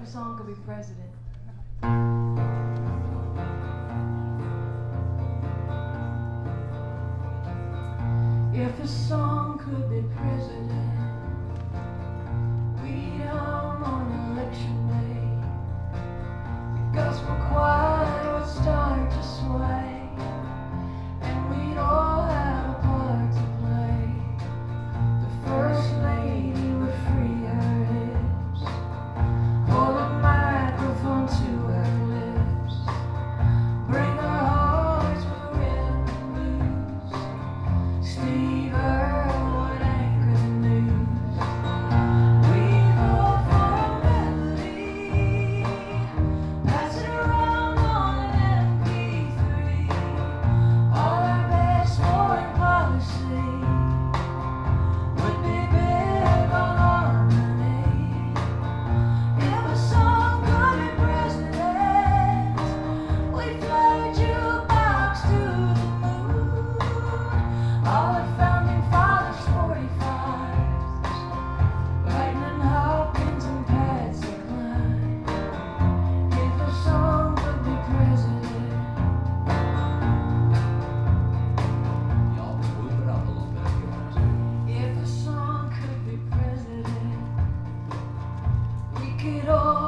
a song could be president. If a song could be president, we'd hum on election day. The gospel choir would start to sway, and we'd all have a part to play. The first lady would free her hips, hold a microphone to her lips, bring her hearts for rhythm and blues. Steve Earle would anchor the news. We'd vote for a melody, pass it around on an MP3. All our best foreign policy would be big on harmony. If a song could be president, we'd fly a jukebox to the moon. All our founding fathers' 45s, Lightning Hopkins and Patsy Cline. If a song could be president. Y'all can move it up a little bit if you want to. If a song could be president, we could all